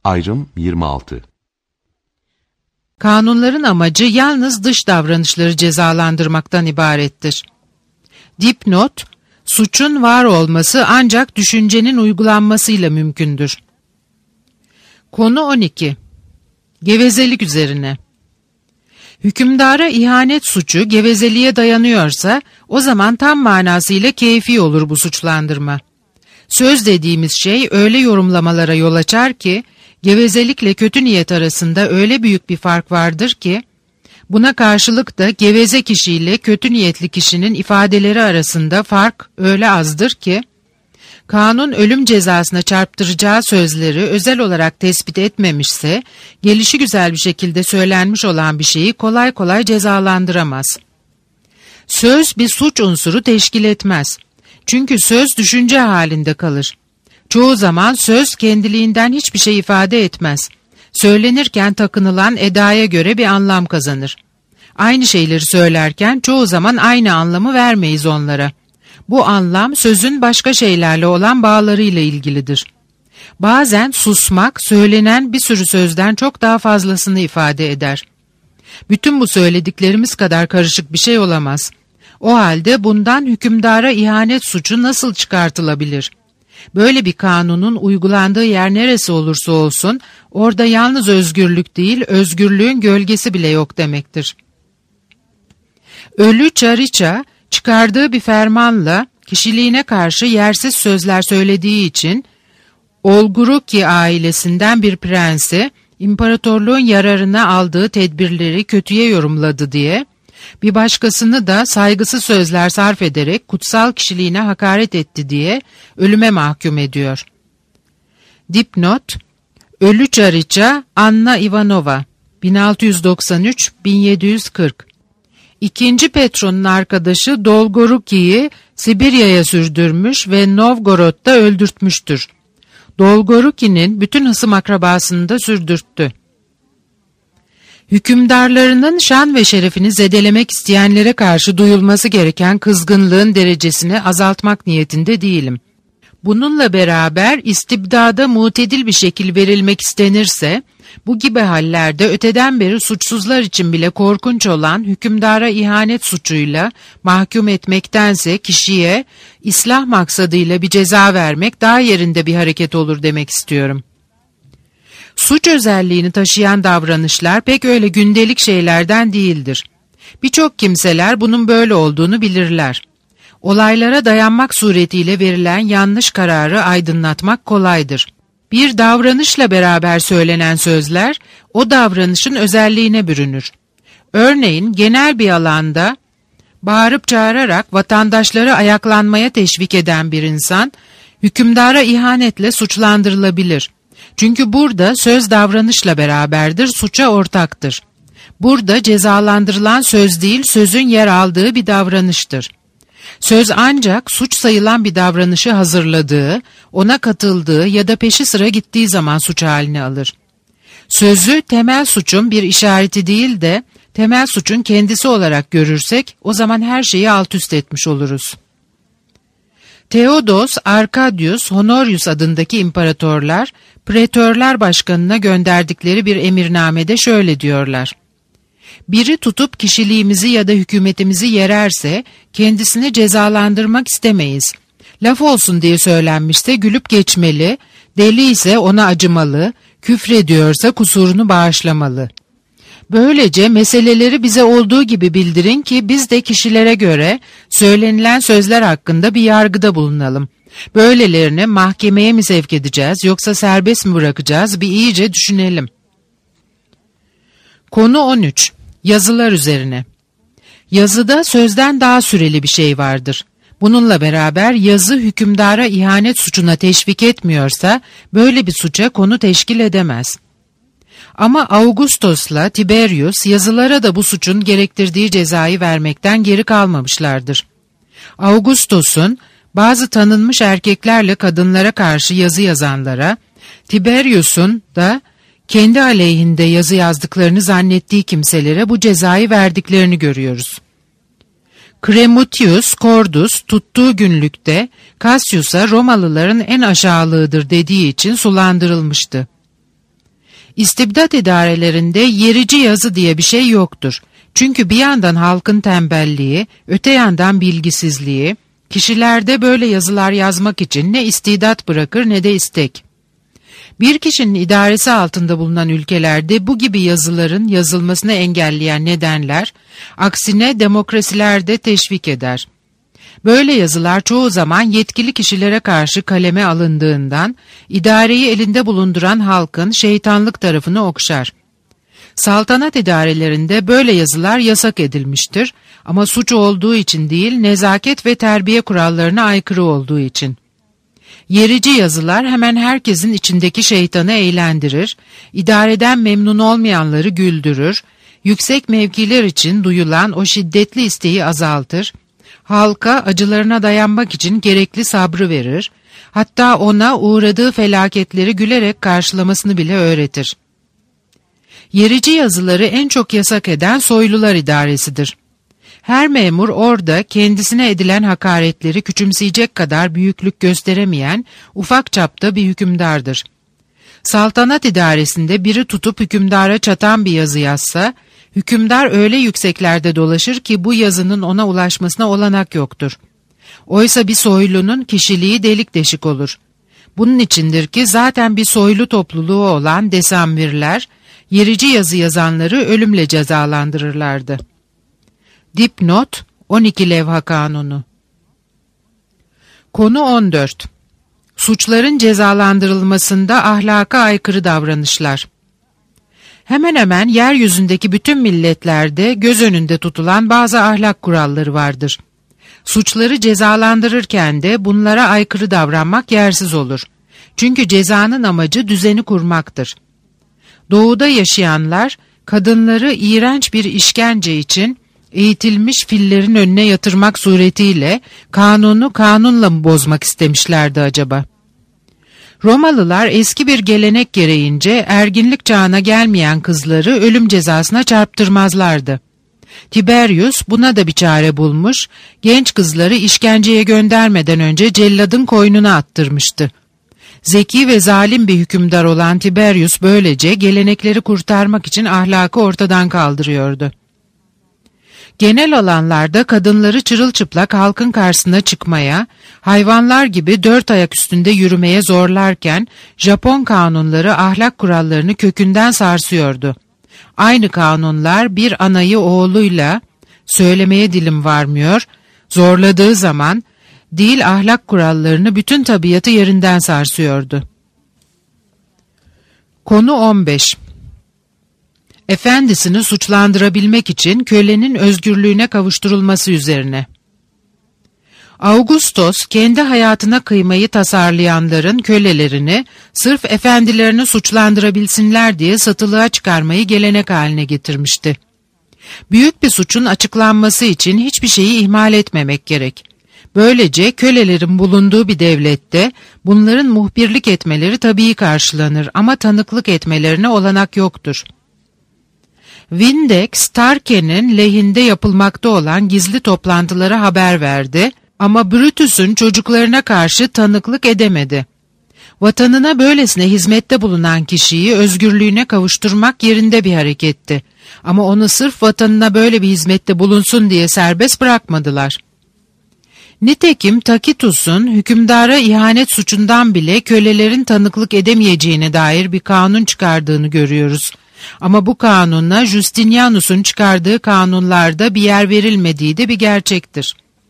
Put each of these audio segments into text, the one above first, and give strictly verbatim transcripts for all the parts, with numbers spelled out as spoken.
Ayrım yirmi altı. Kanunların amacı yalnız dış davranışları cezalandırmaktan ibarettir. Dipnot, suçun var olması ancak düşüncenin uygulanmasıyla mümkündür. Konu on iki. Gevezelik üzerine. Hükümdara ihanet suçu gevezeliğe dayanıyorsa, o zaman tam manasıyla keyfi olur bu suçlandırma. Söz dediğimiz şey öyle yorumlamalara yol açar ki, gevezelikle kötü niyet arasında öyle büyük bir fark vardır ki, buna karşılık da geveze kişiyle kötü niyetli kişinin ifadeleri arasında fark öyle azdır ki, kanun ölüm cezasına çarptıracağı sözleri özel olarak tespit etmemişse, gelişigüzel bir şekilde söylenmiş olan bir şeyi kolay kolay cezalandıramaz. Söz bir suç unsuru teşkil etmez. Çünkü söz düşünce halinde kalır. Çoğu zaman söz kendiliğinden hiçbir şey ifade etmez. Söylenirken takınılan edaya göre bir anlam kazanır. Aynı şeyleri söylerken çoğu zaman aynı anlamı vermeyiz onlara. Bu anlam sözün başka şeylerle olan bağlarıyla ilgilidir. Bazen susmak söylenen bir sürü sözden çok daha fazlasını ifade eder. Bütün bu söylediklerimiz kadar karışık bir şey olamaz. O halde bundan hükümdara ihanet suçu nasıl çıkartılabilir? Böyle bir kanunun uygulandığı yer neresi olursa olsun, orada yalnız özgürlük değil, özgürlüğün gölgesi bile yok demektir. Ölü Çariça, çıkardığı bir fermanla kişiliğine karşı yersiz sözler söylediği için, Olguruki ailesinden bir prensi, imparatorluğun yararına aldığı tedbirleri kötüye yorumladı diye, bir başkasını da saygısız sözler sarf ederek kutsal kişiliğine hakaret etti diye ölüme mahkum ediyor. Dipnot, Ölü Çariça Anna Ivanova bin altı yüz doksan üç - bin yedi yüz kırk. İkinci Petro'nun arkadaşı Dolgoruki'yi Sibirya'ya sürdürmüş ve Novgorod'da öldürtmüştür. Dolgoruki'nin bütün hısım akrabasını da sürdürttü. Hükümdarlarının şan ve şerefini zedelemek isteyenlere karşı duyulması gereken kızgınlığın derecesini azaltmak niyetinde değilim. Bununla beraber istibdada mutedil bir şekil verilmek istenirse, bu gibi hallerde öteden beri suçsuzlar için bile korkunç olan hükümdara ihanet suçuyla mahkum etmektense kişiye islah maksadıyla bir ceza vermek daha yerinde bir hareket olur demek istiyorum. Suç özelliğini taşıyan davranışlar pek öyle gündelik şeylerden değildir. Birçok kimseler bunun böyle olduğunu bilirler. Olaylara dayanmak suretiyle verilen yanlış kararı aydınlatmak kolaydır. Bir davranışla beraber söylenen sözler, o davranışın özelliğine bürünür. Örneğin genel bir alanda bağırıp çağırarak vatandaşları ayaklanmaya teşvik eden bir insan, hükümdara ihanetle suçlandırılabilir. Çünkü burada söz davranışla beraberdir, suça ortaktır. Burada cezalandırılan söz değil, sözün yer aldığı bir davranıştır. Söz ancak suç sayılan bir davranışı hazırladığı, ona katıldığı ya da peşi sıra gittiği zaman suç haline alır. Sözü temel suçun bir işareti değil de temel suçun kendisi olarak görürsek, o zaman her şeyi alt üst etmiş oluruz. Theodos, Arkadius, Honorius adındaki imparatorlar, pretörler başkanına gönderdikleri bir emirnamede şöyle diyorlar: Biri tutup kişiliğimizi ya da hükümetimizi yererse, kendisini cezalandırmak istemeyiz. Laf olsun diye söylenmişse gülüp geçmeli, deli ise ona acımalı, küfrediyorsa kusurunu bağışlamalı. Böylece meseleleri bize olduğu gibi bildirin ki biz de kişilere göre söylenilen sözler hakkında bir yargıda bulunalım. Böylelerini mahkemeye mi sevk edeceğiz yoksa serbest mi bırakacağız, bir iyice düşünelim. Konu on üç. Yazılar üzerine. Yazıda sözden daha süreli bir şey vardır. Bununla beraber yazı hükümdara ihanet suçuna teşvik etmiyorsa böyle bir suça konu teşkil edemez. Ama Augustus'la Tiberius yazılara da bu suçun gerektirdiği cezayı vermekten geri kalmamışlardır. Augustus'un bazı tanınmış erkeklerle kadınlara karşı yazı yazanlara, Tiberius'un da kendi aleyhinde yazı yazdıklarını zannettiği kimselere bu cezayı verdiklerini görüyoruz. Cremutius Cordus tuttuğu günlükte Cassius'a Romalıların en aşağılığıdır dediği için sulandırılmıştı. İstibdat idarelerinde yerici yazı diye bir şey yoktur. Çünkü bir yandan halkın tembelliği, öte yandan bilgisizliği, kişilerde böyle yazılar yazmak için ne istidat bırakır ne de istek. Bir kişinin idaresi altında bulunan ülkelerde bu gibi yazıların yazılmasını engelleyen nedenler, aksine demokrasilerde teşvik eder. Böyle yazılar çoğu zaman yetkili kişilere karşı kaleme alındığından, idareyi elinde bulunduran halkın şeytanlık tarafını okşar. Saltanat idarelerinde böyle yazılar yasak edilmiştir ama suç olduğu için değil, nezaket ve terbiye kurallarına aykırı olduğu için. Yerici yazılar hemen herkesin içindeki şeytanı eğlendirir, idareden memnun olmayanları güldürür, yüksek mevkiler için duyulan o şiddetli isteği azaltır, halka acılarına dayanmak için gerekli sabrı verir, hatta ona uğradığı felaketleri gülerek karşılamasını bile öğretir. Yerici yazıları en çok yasak eden soylular idaresidir. Her memur orada kendisine edilen hakaretleri küçümseyecek kadar büyüklük gösteremeyen ufak çapta bir hükümdardır. Saltanat idaresinde biri tutup hükümdara çatan bir yazı yazsa, hükümdar öyle yükseklerde dolaşır ki bu yazının ona ulaşmasına olanak yoktur. Oysa bir soylunun kişiliği delik deşik olur. Bunun içindir ki zaten bir soylu topluluğu olan desamvirler, yerici yazı yazanları ölümle cezalandırırlardı. Dipnot on iki Levha Kanunu. Konu on dört. Suçların cezalandırılmasında ahlaka aykırı davranışlar. Hemen hemen yeryüzündeki bütün milletlerde göz önünde tutulan bazı ahlak kuralları vardır. Suçları cezalandırırken de bunlara aykırı davranmak yersiz olur. Çünkü cezanın amacı düzeni kurmaktır. Doğuda yaşayanlar kadınları iğrenç bir işkence için eğitilmiş fillerin önüne yatırmak suretiyle kanunu kanunla mı bozmak istemişlerdi acaba? Romalılar eski bir gelenek gereğince erginlik çağına gelmeyen kızları ölüm cezasına çarptırmazlardı. Tiberius buna da bir çare bulmuş, genç kızları işkenceye göndermeden önce celladın koynuna attırmıştı. Zeki ve zalim bir hükümdar olan Tiberius böylece gelenekleri kurtarmak için ahlakı ortadan kaldırıyordu. Genel alanlarda kadınları çırılçıplak halkın karşısına çıkmaya, hayvanlar gibi dört ayak üstünde yürümeye zorlarken Japon kanunları ahlak kurallarını kökünden sarsıyordu. Aynı kanunlar bir anayı oğluyla, söylemeye dilim varmıyor, zorladığı zaman dil ahlak kurallarını bütün tabiatı yerinden sarsıyordu. Konu on beş. Efendisini suçlandırabilmek için kölenin özgürlüğüne kavuşturulması üzerine. Augustos kendi hayatına kıymayı tasarlayanların kölelerini sırf efendilerini suçlandırabilsinler diye satılığa çıkarmayı gelenek haline getirmişti. Büyük bir suçun açıklanması için hiçbir şeyi ihmal etmemek gerek. Böylece kölelerin bulunduğu bir devlette bunların muhbirlik etmeleri tabii karşılanır ama tanıklık etmelerine olanak yoktur. Vindex, Tarquin'in lehinde yapılmakta olan gizli toplantılara haber verdi ama Brutus'un çocuklarına karşı tanıklık edemedi. Vatanına böylesine hizmette bulunan kişiyi özgürlüğüne kavuşturmak yerinde bir hareketti. Ama onu sırf vatanına böyle bir hizmette bulunsun diye serbest bırakmadılar. Nitekim Tacitus'un hükümdara ihanet suçundan bile kölelerin tanıklık edemeyeceğine dair bir kanun çıkardığını görüyoruz. Ama bu kanunla Justinianus'un çıkardığı kanunlarda bir yer verilmediği de bir gerçektir.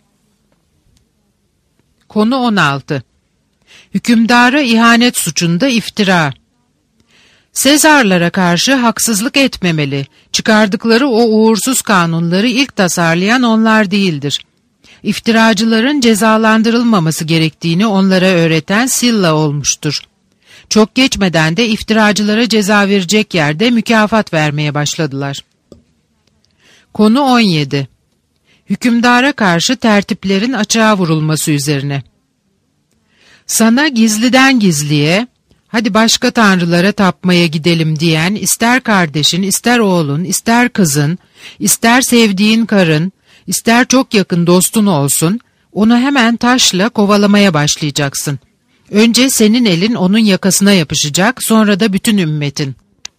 Konu on altı. Hükümdara ihanet suçunda iftira. Sezarlara karşı haksızlık etmemeli. Çıkardıkları o uğursuz kanunları ilk tasarlayan onlar değildir. İftiracıların cezalandırılmaması gerektiğini onlara öğreten Silla olmuştur. Çok geçmeden de iftiracılara ceza verecek yerde mükafat vermeye başladılar. Konu on yedi. Hükümdara karşı tertiplerin açığa vurulması üzerine. Sana gizliden gizliye, hadi başka tanrılara tapmaya gidelim diyen ister kardeşin, ister oğlun, ister kızın, ister sevdiğin karın, ister çok yakın dostun olsun, onu hemen taşla kovalamaya başlayacaksın. Önce senin elin onun yakasına yapışacak, sonra da bütün ümmetin.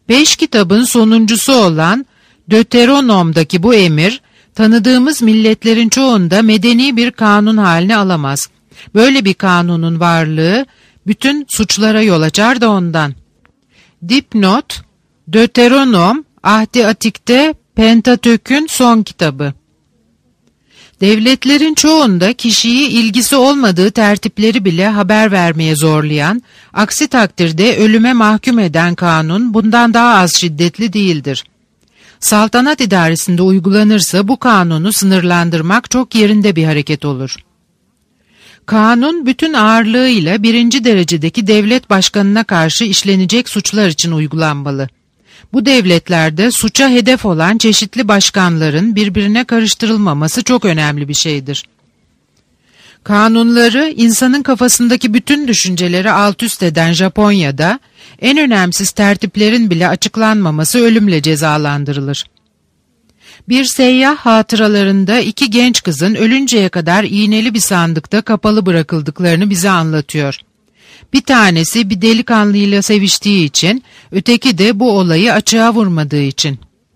Beş kitabın sonuncusu olan Deuteronom'daki bu emir, tanıdığımız milletlerin çoğunda medeni bir kanun haline alamaz. Böyle bir kanunun varlığı bütün suçlara yol açar da ondan. Dipnot, Deuteronom, Ahdi Atik'te Pentatök'ün son kitabı. Devletlerin çoğunda kişiyi ilgisi olmadığı tertipleri bile haber vermeye zorlayan, aksi takdirde ölüme mahkum eden kanun bundan daha az şiddetli değildir. Saltanat idaresinde uygulanırsa bu kanunu sınırlandırmak çok yerinde bir hareket olur. Kanun bütün ağırlığıyla birinci derecedeki devlet başkanına karşı işlenecek suçlar için uygulanmalı. Bu devletlerde suça hedef olan çeşitli başkanların birbirine karıştırılmaması çok önemli bir şeydir. Kanunları insanın kafasındaki bütün düşünceleri alt üst eden Japonya'da en önemsiz tertiplerin bile açıklanmaması ölümle cezalandırılır. Bir seyyah hatıralarında iki genç kızın ölünceye kadar iğneli bir sandıkta kapalı bırakıldıklarını bize anlatıyor. Bir tanesi bir delikanlıyla seviştiği için, öteki de bu olayı açığa vurmadığı için.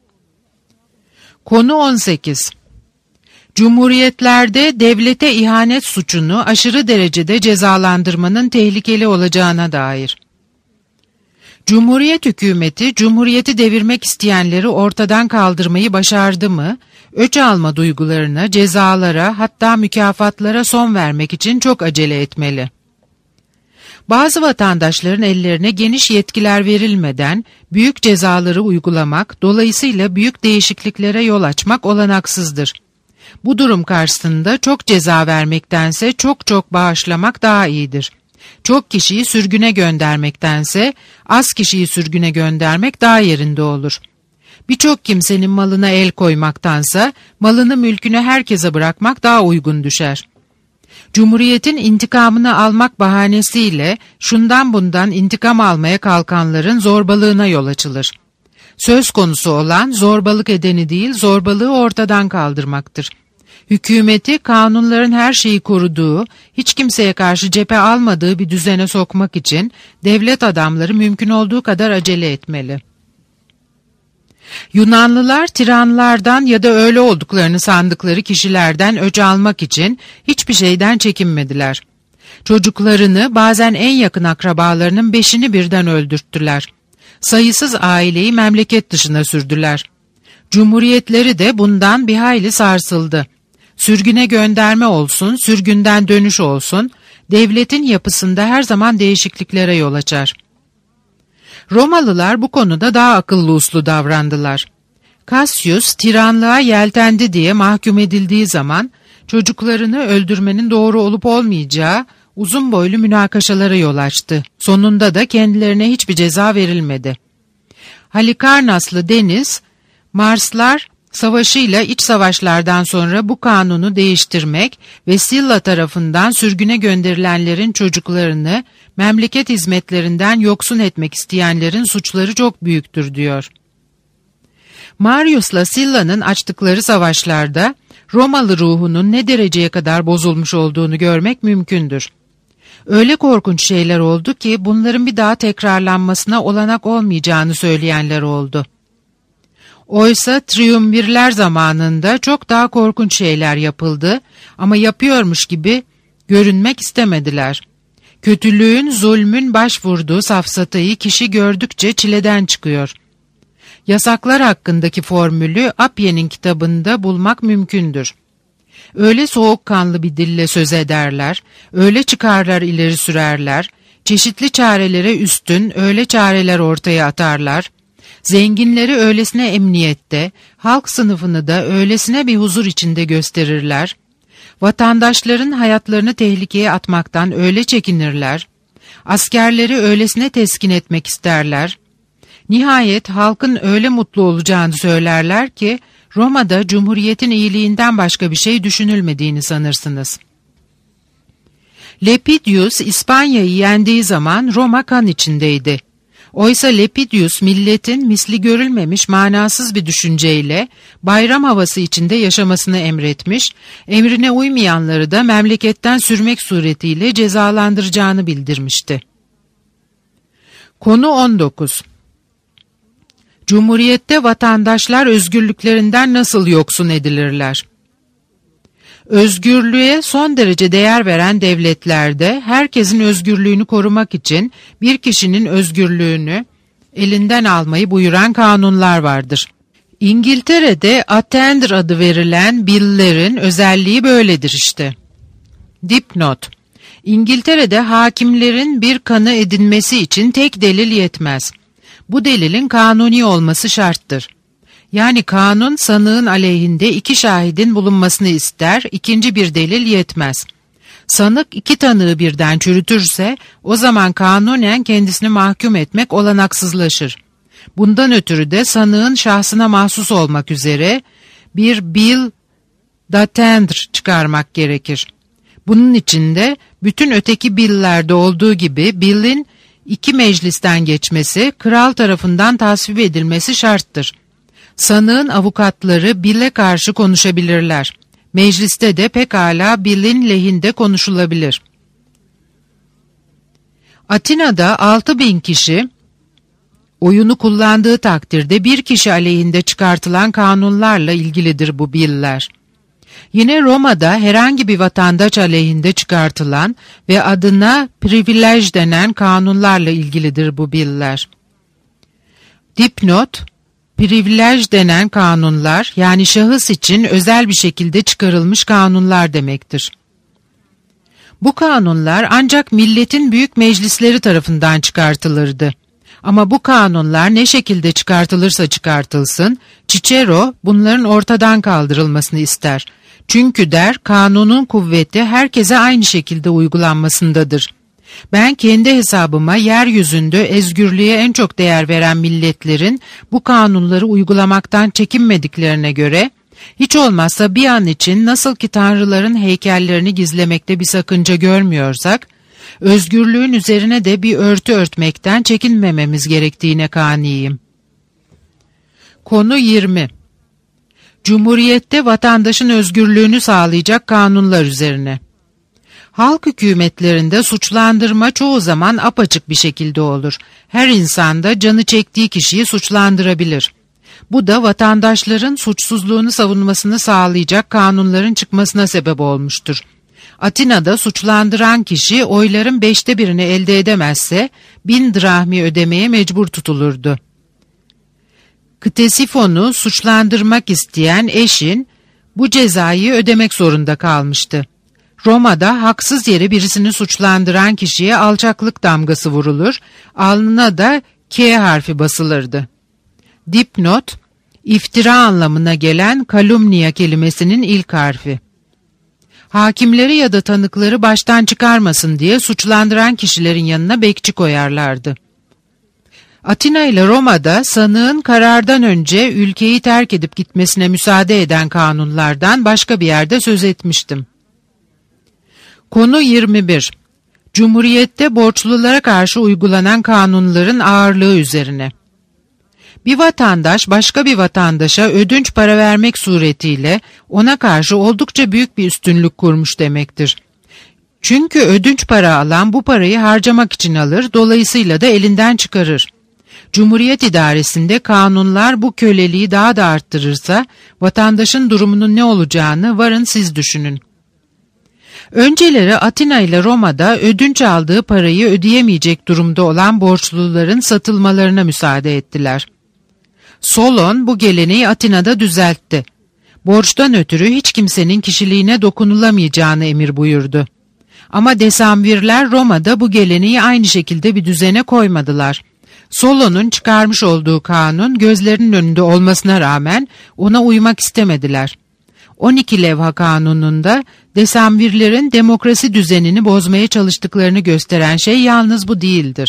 Konu on sekiz. Cumhuriyetlerde devlete ihanet suçunu aşırı derecede cezalandırmanın tehlikeli olacağına dair. Cumhuriyet hükümeti, cumhuriyeti devirmek isteyenleri ortadan kaldırmayı başardı mı, öç alma duygularına, cezalara, hatta mükafatlara son vermek için çok acele etmeli. Bazı vatandaşların ellerine geniş yetkiler verilmeden büyük cezaları uygulamak, dolayısıyla büyük değişikliklere yol açmak olanaksızdır. Bu durum karşısında çok ceza vermektense çok çok bağışlamak daha iyidir. Çok kişiyi sürgüne göndermektense az kişiyi sürgüne göndermek daha yerinde olur. Birçok kimsenin malına el koymaktansa malını mülkünü herkese bırakmak daha uygun düşer. Cumhuriyetin intikamını almak bahanesiyle şundan bundan intikam almaya kalkanların zorbalığına yol açılır. Söz konusu olan zorbalık edeni değil, zorbalığı ortadan kaldırmaktır. Hükümeti kanunların her şeyi koruduğu, hiç kimseye karşı cephe almadığı bir düzene sokmak için devlet adamları mümkün olduğu kadar acele etmeli. Yunanlılar tiranlardan ya da öyle olduklarını sandıkları kişilerden öc almak için hiçbir şeyden çekinmediler. Çocuklarını, bazen en yakın akrabalarının beşini birden öldürttüler. Sayısız aileyi memleket dışına sürdüler. Cumhuriyetleri de bundan bir hayli sarsıldı. Sürgüne gönderme olsun, sürgünden dönüş olsun, devletin yapısında her zaman değişikliklere yol açar. Romalılar bu konuda daha akıllı uslu davrandılar. Cassius tiranlığa yeltendi diye mahkum edildiği zaman çocuklarını öldürmenin doğru olup olmayacağı uzun boylu münakaşalara yol açtı. Sonunda da kendilerine hiçbir ceza verilmedi. Halikarnaslı Deniz, Marslar savaşıyla iç savaşlardan sonra bu kanunu değiştirmek ve Silla tarafından sürgüne gönderilenlerin çocuklarını memleket hizmetlerinden yoksun etmek isteyenlerin suçları çok büyüktür diyor. Marius'la Silla'nın açtıkları savaşlarda Romalı ruhunun ne dereceye kadar bozulmuş olduğunu görmek mümkündür. Öyle korkunç şeyler oldu ki bunların bir daha tekrarlanmasına olanak olmayacağını söyleyenler oldu. Oysa triumvirler zamanında çok daha korkunç şeyler yapıldı ama yapıyormuş gibi görünmek istemediler. Kötülüğün, zulmün başvurduğu safsatayı kişi gördükçe çileden çıkıyor. Yasaklar hakkındaki formülü Appiah'nin kitabında bulmak mümkündür. Öyle soğukkanlı bir dille söz ederler, öyle çıkarlar ileri sürerler, çeşitli çarelere üstün öyle çareler ortaya atarlar, zenginleri öylesine emniyette, halk sınıfını da öylesine bir huzur içinde gösterirler, vatandaşların hayatlarını tehlikeye atmaktan öyle çekinirler, askerleri öylesine teskin etmek isterler, nihayet halkın öyle mutlu olacağını söylerler ki, Roma'da Cumhuriyet'in iyiliğinden başka bir şey düşünülmediğini sanırsınız. Lepidius İspanya'yı yendiği zaman Roma kan içindeydi. Oysa Lepidius milletin misli görülmemiş manasız bir düşünceyle bayram havası içinde yaşamasını emretmiş, emrine uymayanları da memleketten sürmek suretiyle cezalandıracağını bildirmişti. Konu on dokuz. Cumhuriyette vatandaşlar özgürlüklerinden nasıl yoksun edilirler? Özgürlüğe son derece değer veren devletlerde herkesin özgürlüğünü korumak için bir kişinin özgürlüğünü elinden almayı buyuran kanunlar vardır. İngiltere'de attainder adı verilen billerin özelliği böyledir işte. Dipnot: İngiltere'de hakimlerin bir kanı edinmesi için tek delil yetmez. Bu delilin kanuni olması şarttır. Yani kanun sanığın aleyhinde iki şahidin bulunmasını ister, ikinci bir delil yetmez. Sanık iki tanığı birden çürütürse o zaman kanunen kendisini mahkum etmek olanaksızlaşır. Bundan ötürü de sanığın şahsına mahsus olmak üzere bir bill d'attainder çıkarmak gerekir. Bunun için de bütün öteki billerde olduğu gibi billin iki meclisten geçmesi, kral tarafından tasvip edilmesi şarttır. Sanığın avukatları bille karşı konuşabilirler. Mecliste de pekala billin lehinde konuşulabilir. Atina'da altı bin kişi oyunu kullandığı takdirde bir kişi aleyhinde çıkartılan kanunlarla ilgilidir bu biller. Yine Roma'da herhangi bir vatandaş aleyhinde çıkartılan ve adına privilej denen kanunlarla ilgilidir bu biller. Dipnot: privilej denen kanunlar, yani şahıs için özel bir şekilde çıkarılmış kanunlar demektir. Bu kanunlar ancak milletin büyük meclisleri tarafından çıkartılırdı. Ama bu kanunlar ne şekilde çıkartılırsa çıkartılsın, Cicero bunların ortadan kaldırılmasını ister. Çünkü der, kanunun kuvveti herkese aynı şekilde uygulanmasındadır. Ben kendi hesabıma yeryüzünde özgürlüğe en çok değer veren milletlerin bu kanunları uygulamaktan çekinmediklerine göre, hiç olmazsa bir an için nasıl ki tanrıların heykellerini gizlemekte bir sakınca görmüyorsak, özgürlüğün üzerine de bir örtü örtmekten çekinmememiz gerektiğine kaniyim. Konu yirmi. Cumhuriyette vatandaşın özgürlüğünü sağlayacak kanunlar üzerine. Halk hükümetlerinde suçlandırma çoğu zaman apaçık bir şekilde olur. Her insan da canı çektiği kişiyi suçlandırabilir. Bu da vatandaşların suçsuzluğunu savunmasını sağlayacak kanunların çıkmasına sebep olmuştur. Atina'da suçlandıran kişi oyların beşte birini elde edemezse bin drahmi ödemeye mecbur tutulurdu. Ktesifon'u suçlandırmak isteyen eşin bu cezayı ödemek zorunda kalmıştı. Roma'da haksız yere birisini suçlandıran kişiye alçaklık damgası vurulur, alnına da K harfi basılırdı. Dipnot: iftira anlamına gelen kalumnia kelimesinin ilk harfi. Hakimleri ya da tanıkları baştan çıkarmasın diye suçlandıran kişilerin yanına bekçi koyarlardı. Atina ile Roma'da sanığın karardan önce ülkeyi terk edip gitmesine müsaade eden kanunlardan başka bir yerde söz etmiştim. Konu yirmi bir. Cumhuriyette borçlulara karşı uygulanan kanunların ağırlığı üzerine. Bir vatandaş başka bir vatandaşa ödünç para vermek suretiyle ona karşı oldukça büyük bir üstünlük kurmuş demektir. Çünkü ödünç para alan bu parayı harcamak için alır, dolayısıyla da elinden çıkarır. Cumhuriyet idaresinde kanunlar bu köleliği daha da arttırırsa vatandaşın durumunun ne olacağını varın siz düşünün. Önceleri Atina ile Roma'da ödünç aldığı parayı ödeyemeyecek durumda olan borçluların satılmalarına müsaade ettiler. Solon bu geleneği Atina'da düzeltti. Borçtan ötürü hiç kimsenin kişiliğine dokunulamayacağını emir buyurdu. Ama Desamvirler Roma'da bu geleneği aynı şekilde bir düzene koymadılar. Solon'un çıkarmış olduğu kanun gözlerinin önünde olmasına rağmen ona uymak istemediler. on iki levha kanununda Desamvirlerin demokrasi düzenini bozmaya çalıştıklarını gösteren şey yalnız bu değildir.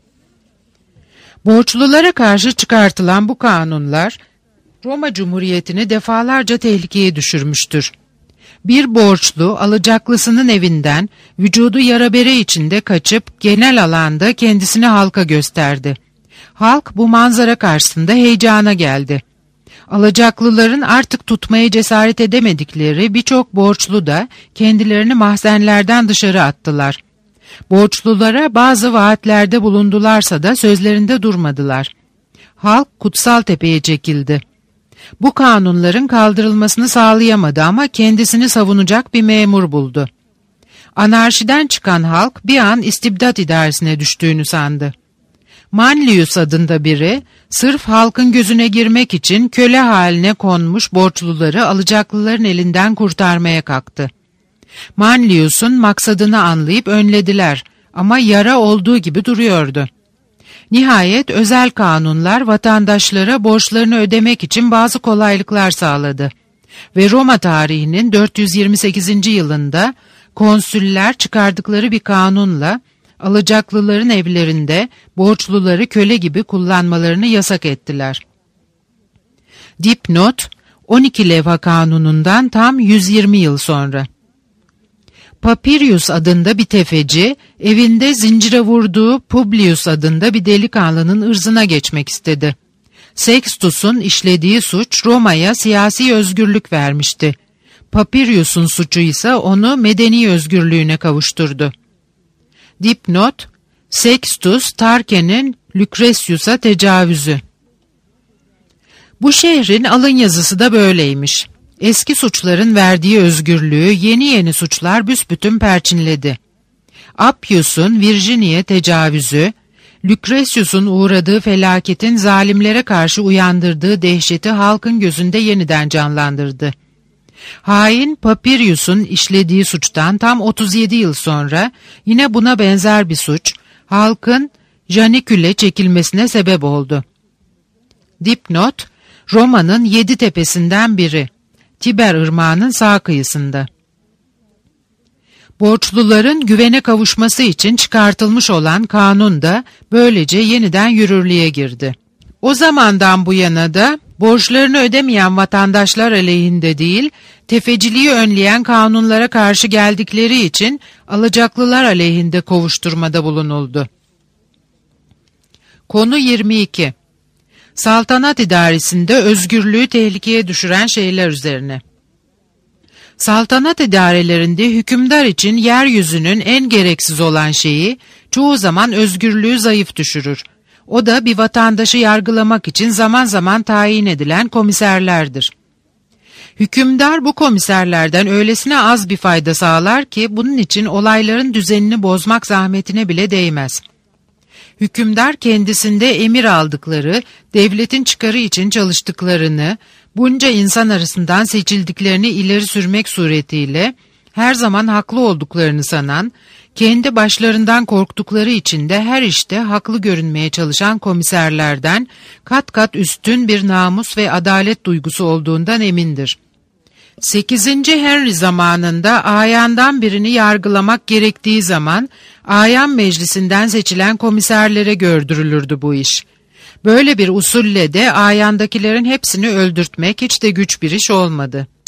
Borçlulara karşı çıkartılan bu kanunlar Roma Cumhuriyeti'ni defalarca tehlikeye düşürmüştür. Bir borçlu alacaklısının evinden vücudu yara bere içinde kaçıp genel alanda kendisini halka gösterdi. Halk bu manzara karşısında heyecana geldi. Alacaklıların artık tutmaya cesaret edemedikleri birçok borçlu da kendilerini mahzenlerden dışarı attılar. Borçlulara bazı vaatlerde bulundularsa da sözlerinde durmadılar. Halk Kutsal Tepe'ye çekildi. Bu kanunların kaldırılmasını sağlayamadı ama kendisini savunacak bir memur buldu. Anarşiden çıkan halk bir an istibdat idaresine düştüğünü sandı. Manlius adında biri, sırf halkın gözüne girmek için köle haline konmuş borçluları alacaklıların elinden kurtarmaya kalktı. Manlius'un maksadını anlayıp önlediler ama yara olduğu gibi duruyordu. Nihayet özel kanunlar vatandaşlara borçlarını ödemek için bazı kolaylıklar sağladı. Ve Roma tarihinin dört yüz yirmi sekizinci yılında konsüller çıkardıkları bir kanunla alacaklıların evlerinde borçluları köle gibi kullanmalarını yasak ettiler. Dipnot, on iki levha kanunundan tam yüz yirmi yıl sonra. Papirius adında bir tefeci, evinde zincire vurduğu Publius adında bir delikanlının ırzına geçmek istedi. Sextus'un işlediği suç Roma'ya siyasi özgürlük vermişti. Papirius'un suçu ise onu medeni özgürlüğüne kavuşturdu. Dipnot, Sextus Tarquin'in Lucretius'a tecavüzü. Bu şehrin alın yazısı da böyleymiş. Eski suçların verdiği özgürlüğü yeni yeni suçlar büsbütün perçinledi. Appius'un Virginia'ya tecavüzü, Lucretius'un uğradığı felaketin zalimlere karşı uyandırdığı dehşeti halkın gözünde yeniden canlandırdı. Hain Papirius'un işlediği suçtan tam otuz yedi yıl sonra yine buna benzer bir suç, halkın Janikül'e çekilmesine sebep oldu. Dipnot, Roma'nın yedi tepesinden biri, Tiber Irmağı'nın sağ kıyısında. Borçluların güvene kavuşması için çıkartılmış olan kanun da böylece yeniden yürürlüğe girdi. O zamandan bu yana da borçlarını ödemeyen vatandaşlar aleyhinde değil, tefeciliği önleyen kanunlara karşı geldikleri için alacaklılar aleyhinde kovuşturmada bulunuldu. Konu yirmi iki. Saltanat idaresinde özgürlüğü tehlikeye düşüren şeyler üzerine. Saltanat idarelerinde hükümdar için yeryüzünün en gereksiz olan şeyi çoğu zaman özgürlüğü zayıf düşürür. O da bir vatandaşı yargılamak için zaman zaman tayin edilen komiserlerdir. Hükümdar bu komiserlerden öylesine az bir fayda sağlar ki bunun için olayların düzenini bozmak zahmetine bile değmez. Hükümdar kendisinde emir aldıkları, devletin çıkarı için çalıştıklarını, bunca insan arasından seçildiklerini ileri sürmek suretiyle her zaman haklı olduklarını sanan, kendi başlarından korktukları için de her işte haklı görünmeye çalışan komiserlerden kat kat üstün bir namus ve adalet duygusu olduğundan emindir. sekizinci Henry zamanında ayandan birini yargılamak gerektiği zaman ayan meclisinden seçilen komiserlere gördürülürdü bu iş. Böyle bir usulle de ayandakilerin hepsini öldürtmek hiç de güç bir iş olmadı.